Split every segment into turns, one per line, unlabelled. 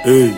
Hey,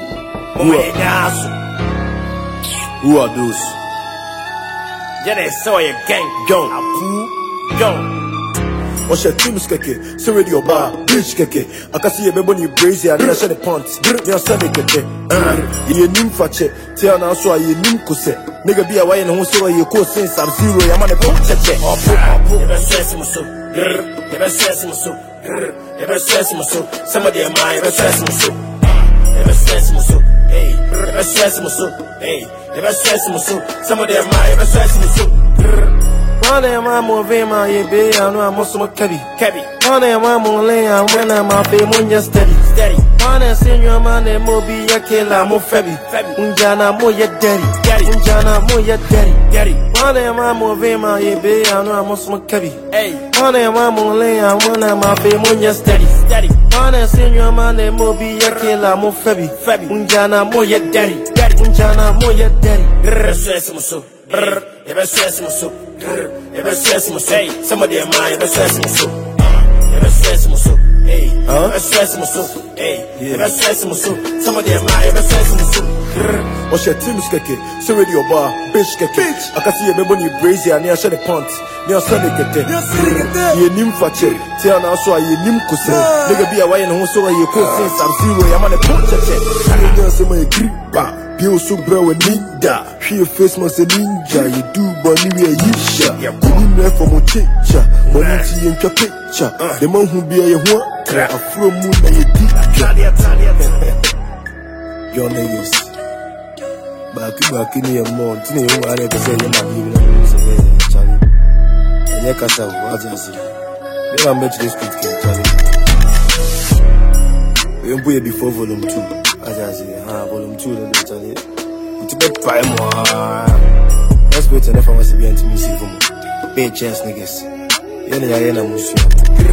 who are those?
Yeah, they saw your gang. Go.
What's your team's keke? Say radio bar, bitch keke. I can see a baby brazy and I share the pants. You're Sunday keke. You nim fache. Tell now so you nim kuse. Nigga be a way and who so you call since I'm zero. I'm on a punch check.
Never stress him so. Never stress him so. Never stress him so. Somebody am I never stress him so. Never stress him so. Hey, never stress him so. Hey, never stress him so. Somebody am I never stress him so.
One day I'm moving my baby, I know I'm also cabby. One day I'm only when I'm a family steady. One day senior man, they move be a killer, more fabby. Unjana more yet daddy. Unjana more yet daddy. One day I'm moving my baby, I know I'm also cabby. One day I'm only when I'm a family steady. One day senior man, they move be a killer, more fabby. Unjana more yet daddy. Unjana more yet daddy.
Never stress him so. Never stress him so. Hey, somebody am I never stress him so. Never stress him so. Hey, never stress him so. Hey, never stress him so. Somebody am I never stress him so.
What's your team's keke? Say radio bar, bitch keke. I can see a baby brazy and I share the pants. You're Sunday keke. You nim fache. Tell now so you nim kuse. Nigga be a way and who so you call since I'm zero. I'm on a punch check. I don't say my grip. You so bro and ninja. She a face must a ninja. You do bunny we a yisha. You need from a chicha. Money in your picture. The man who be a one. A from moon and a deep. Your niggas. Back in your month. You know what I say. You might be even Charlie. And you can't tell what I say. They are much this quick, Charlie. We don't put it before volume 2. As I say, volume 2, then Charlie. It's about 5 more. Let's wait enough for us to be intimate. Bitch ass niggas. You're not